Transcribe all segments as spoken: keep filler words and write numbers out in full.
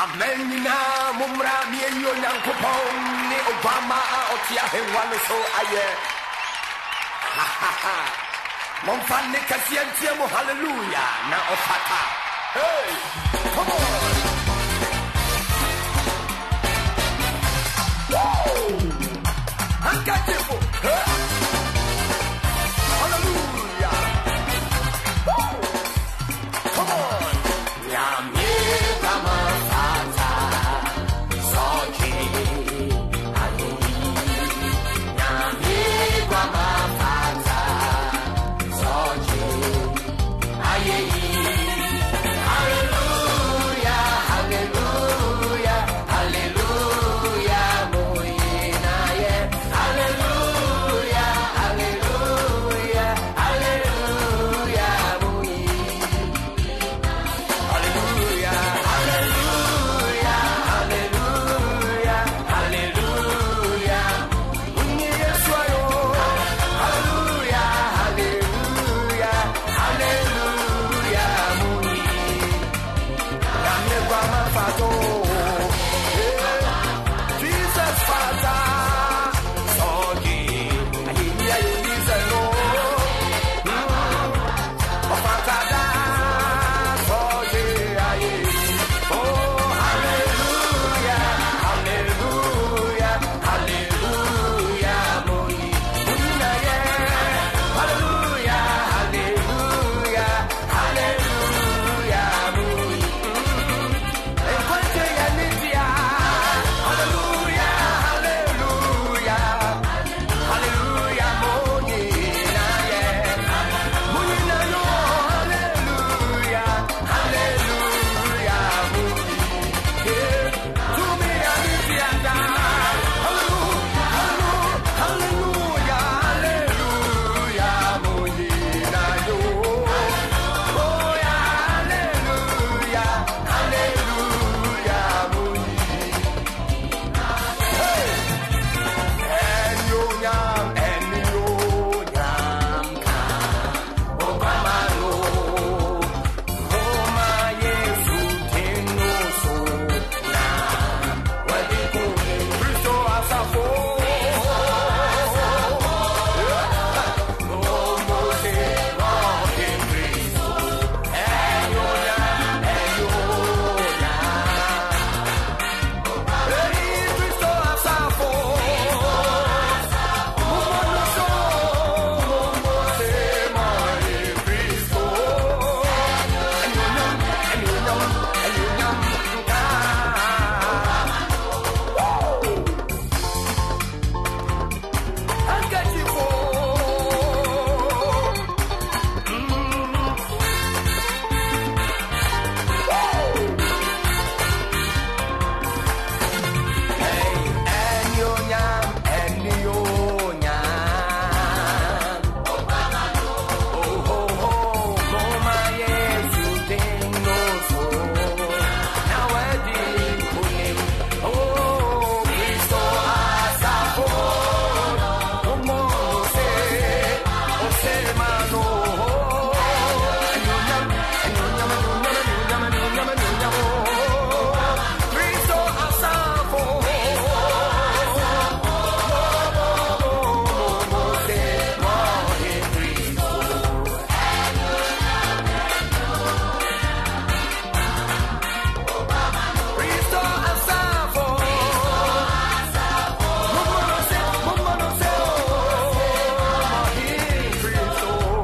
Amenina mumra miyo nyankopon ni Obama otia henwano so aye. Ha ha ha. Momfane kasientie mo hallelujah na ofata. Hey, come on. Woo! Handkerchief. Hey. Hallelujah. Woo! Come on. Yami kama fata. Soki. Ayi. Yami kama fata. Soki. Ayi. Hallelujah. Hallelujah. Hallelujah. Moina ye. Hallelujah. Hallelujah. Hallelujah. Hallelujah, hallelujah, hallelujah, hallelujah. Unye Yesu ayo. Hallelujah, hallelujah, hallelujah. Muni. Yame kwa mafato. Jesus Father. Soki. Ahiya yulize no. Mafatada. Soki. Aye. Oh, hallelujah, hallelujah, hallelujah. Muni. Muna ye. Hallelujah, hallelujah, hallelujah. Muni. Enkwete ya nitia. Hallelujah, hallelujah, hallelujah. Muni na ye. Muni na yo. Hallelujah, hallelujah. Muni. Yeah. To me ya nitia da. Hallelujah, hallelujah, hallelujah. Muni na yo. Oh yeah, hallelujah, hallelujah. Muni. Hey. And you yam, and you yam ka. Obama no. Roma Yesu teno so na. Wadi kuni Kristo asafo. Romo se roke Kristo. And you yam, and you yam. Hey, Kristo asafo. Mumono so, mumo se mai Kristo. And you yam, and you yam, and you yam ka. Woo! Handkerchief. Mm. Woo! Hey, and you yam, and you yam. Oh ho ho, Roma Yesu teno so. Now we're dealing with him. Oh, Kristo asafo. Como se, o se mano. And you yam, and you yam, and you yam, and you yam, and you yam, and you yam. Kristo asafo. Como se morre Kristo. Kristo asafo. Mumo no se, mumo no se, morre Kristo.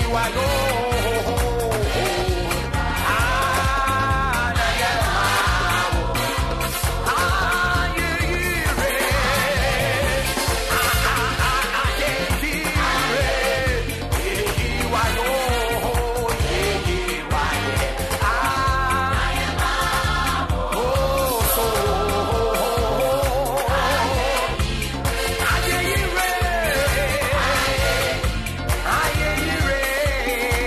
Aye,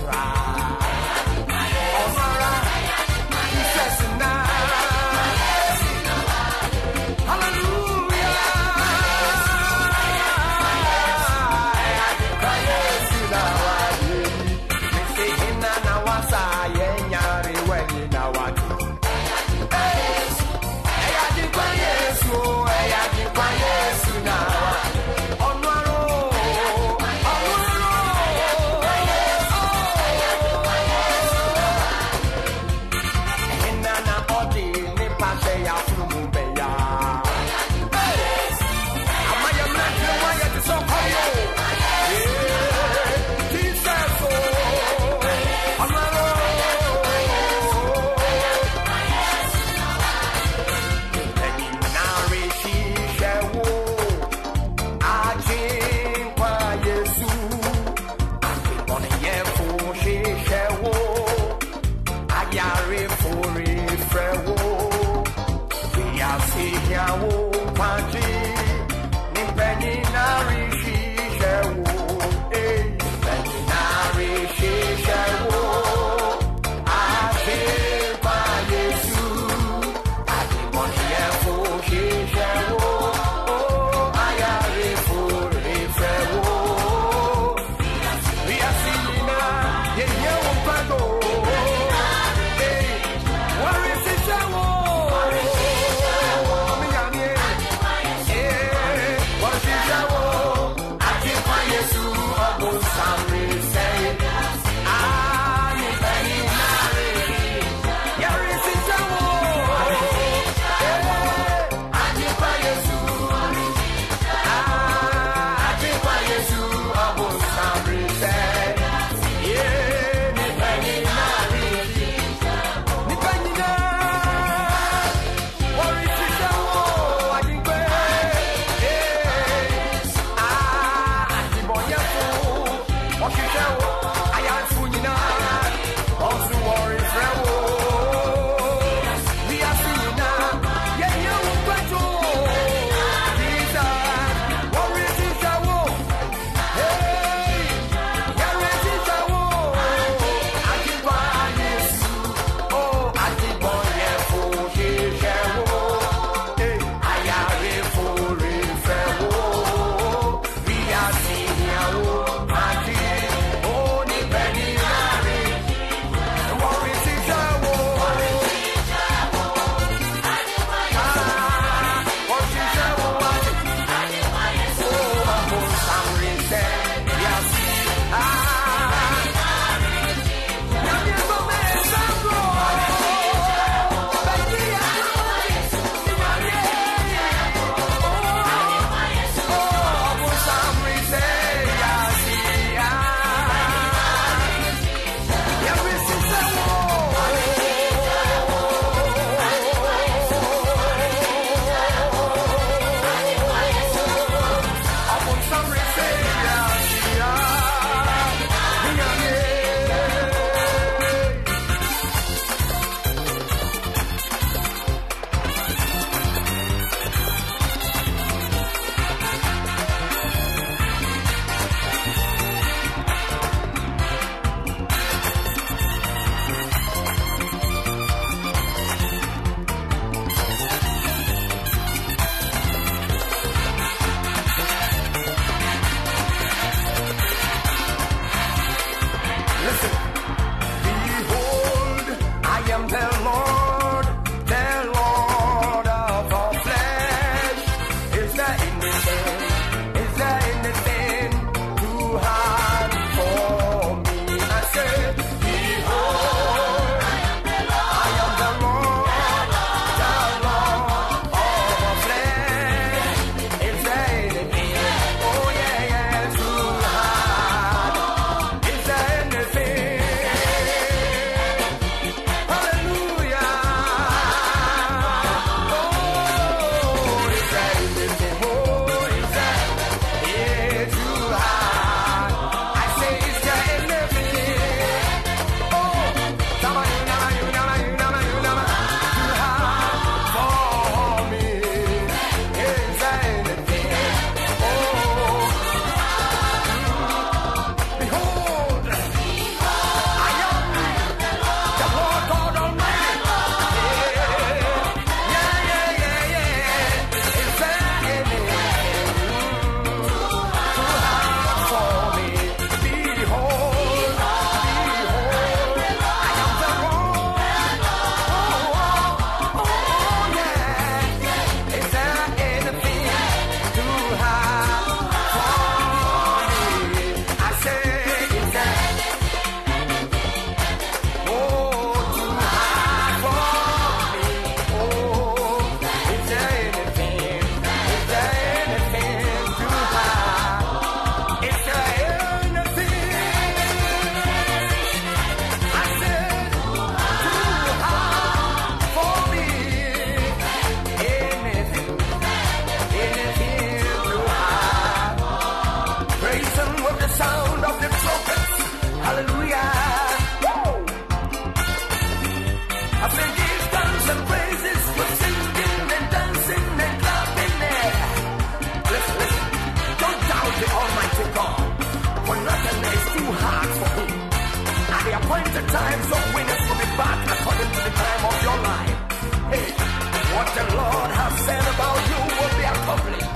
Oh appointed time, so winners will be back according to the time of your life. Hey, what the Lord has said about you will be accomplished.